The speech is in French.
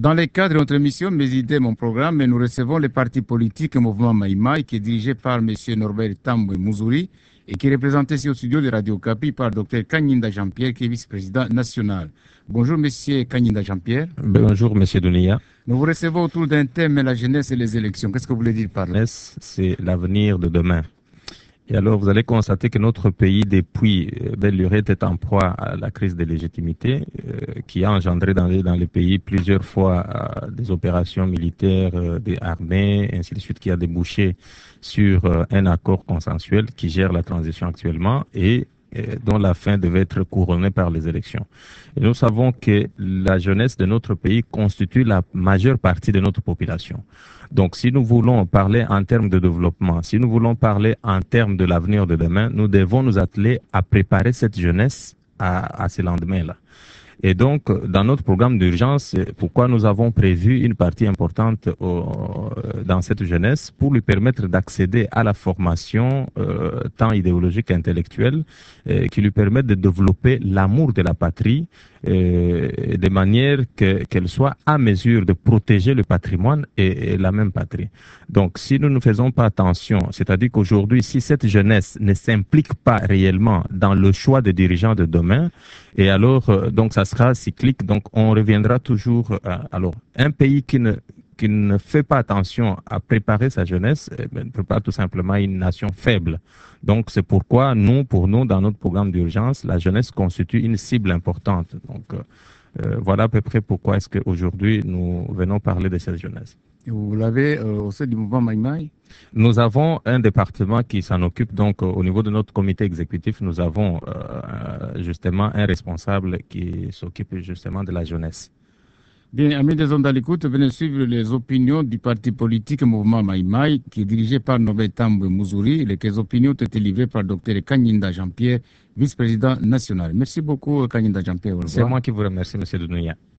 Dans le cadre de notre émission Mes idées, mon programme, nous recevons le parti politique Mouvement Maïmaï qui est dirigé par M. Norbert Tambwe Mouzouri et qui est représenté ici au studio de Radio Kapi par Dr Kanyinda Jean-Pierre qui est vice-président national. Bonjour M. Kanyinda Jean-Pierre. Bonjour M. Dounia. Nous vous recevons autour d'un thème, la jeunesse et les élections. Qu'est-ce que vous voulez dire par là? La jeunesse, c'est l'avenir de demain. Et alors, vous allez constater que notre pays, depuis belle lurette, est en proie à la crise de légitimité qui a engendré dans les pays plusieurs fois des opérations militaires, des armées, ainsi de suite, qui a débouché sur un accord consensuel qui gère la transition actuellement et dont la fin devait être couronnée par les élections. Et nous savons que la jeunesse de notre pays constitue la majeure partie de notre population. Donc, si nous voulons parler en termes de développement, si nous voulons parler en termes de l'avenir de demain, nous devons nous atteler à préparer cette jeunesse à ces lendemains-là. Et donc, dans notre programme d'urgence, pourquoi nous avons prévu une partie importante dans cette jeunesse pour lui permettre d'accéder à la formation tant idéologique qu'intellectuelle qui lui permette de développer l'amour de la patrie de manière qu'elle soit à mesure de protéger le patrimoine et la même patrie. Donc, si nous ne faisons pas attention, c'est-à-dire qu'aujourd'hui, si cette jeunesse ne s'implique pas réellement dans le choix des dirigeants de demain, et alors, donc, ça sera cyclique. Donc, on reviendra toujours. Alors, un pays qui ne fait pas attention à préparer sa jeunesse ne prépare tout simplement une nation faible. Donc, c'est pourquoi pour nous, dans notre programme d'urgence, la jeunesse constitue une cible importante. Donc, voilà à peu près pourquoi est-ce qu'aujourd'hui, nous venons parler de cette jeunesse. Et vous l'avez au sein du mouvement Maïmaï? Nous avons un département qui s'en occupe. Donc, au niveau de notre comité exécutif, nous avons justement un responsable qui s'occupe justement de la jeunesse. Bien, amis des ondes à l'écoute, venez suivre les opinions du parti politique Mouvement Maïmaï, qui est dirigé par Norbert Tambwe Mouzouri. Les opinions ont été livrées par Dr Kanyinda Jean-Pierre, vice-président national. Merci beaucoup, Kanyinda Jean-Pierre. C'est moi qui vous remercie, M. Dounia.